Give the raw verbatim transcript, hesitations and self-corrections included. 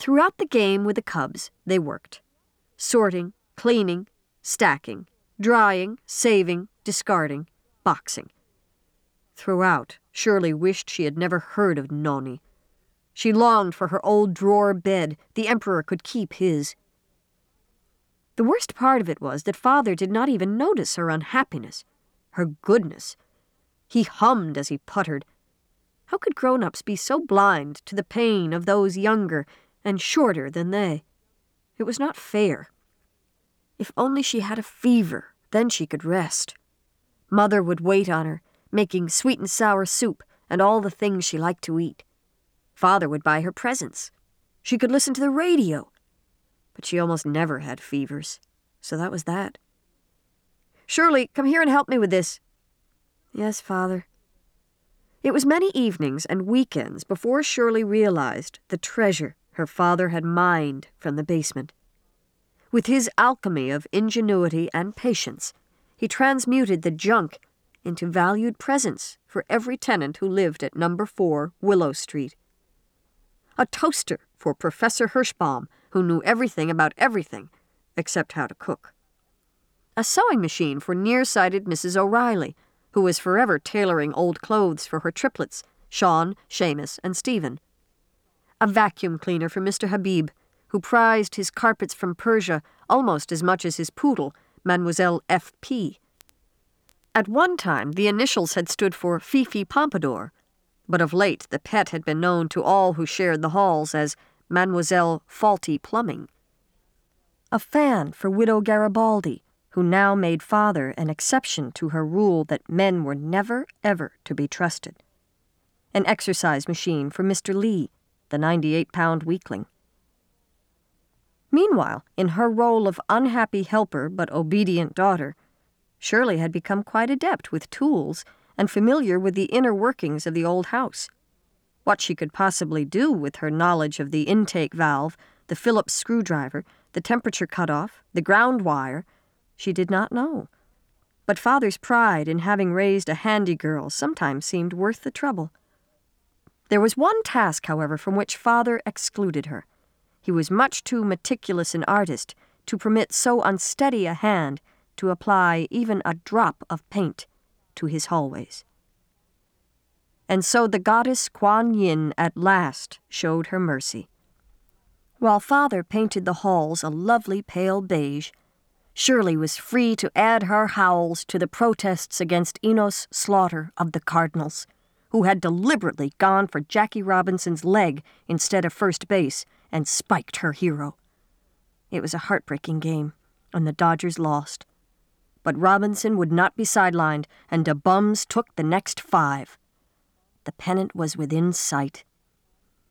Throughout the game with the Cubs, they worked. Sorting, cleaning, stacking, drying, saving, discarding, boxing. Throughout, Shirley wished she had never heard of Noni. She longed for her old drawer bed. The Emperor could keep his. The worst part of it was that Father did not even notice her unhappiness, her goodness. He hummed as he puttered. How could grown-ups be so blind to the pain of those younger and shorter than they? It was not fair. If only she had a fever, then she could rest. Mother would wait on her, making sweet and sour soup and all the things she liked to eat. Father would buy her presents. She could listen to the radio. But she almost never had fevers, so that was that. "Shirley, come here and help me with this." "Yes, Father." It was many evenings and weekends before Shirley realized the treasure her father had mined from the basement. With his alchemy of ingenuity and patience, he transmuted the junk into valued presents for every tenant who lived at number four Willow Street. A toaster for Professor Hirschbaum, who knew everything about everything, except how to cook. A sewing machine for nearsighted Missus O'Reilly, who was forever tailoring old clothes for her triplets, Sean, Seamus, and Stephen. A vacuum cleaner for Mister Habib, who prized his carpets from Persia almost as much as his poodle, Mademoiselle F P. At one time, the initials had stood for Fifi Pompadour, but of late the pet had been known to all who shared the halls as Mademoiselle Faulty Plumbing. A fan for Widow Garibaldi, who now made Father an exception to her rule that men were never, ever to be trusted. An exercise machine for Mister Lee, the ninety-eight pound weakling. Meanwhile, in her role of unhappy helper but obedient daughter, Shirley had become quite adept with tools and familiar with the inner workings of the old house. What she could possibly do with her knowledge of the intake valve, the Phillips screwdriver, the temperature cutoff, the ground wire, she did not know. But Father's pride in having raised a handy girl sometimes seemed worth the trouble. There was one task, however, from which Father excluded her. He was much too meticulous an artist to permit so unsteady a hand to apply even a drop of paint to his hallways. And so the goddess Kuan Yin at last showed her mercy. While Father painted the halls a lovely pale beige, Shirley was free to add her howls to the protests against Enos' slaughter of the Cardinals, who had deliberately gone for Jackie Robinson's leg instead of first base and spiked her hero. It was a heartbreaking game, and the Dodgers lost. But Robinson would not be sidelined, and the Bums took the next five. The pennant was within sight.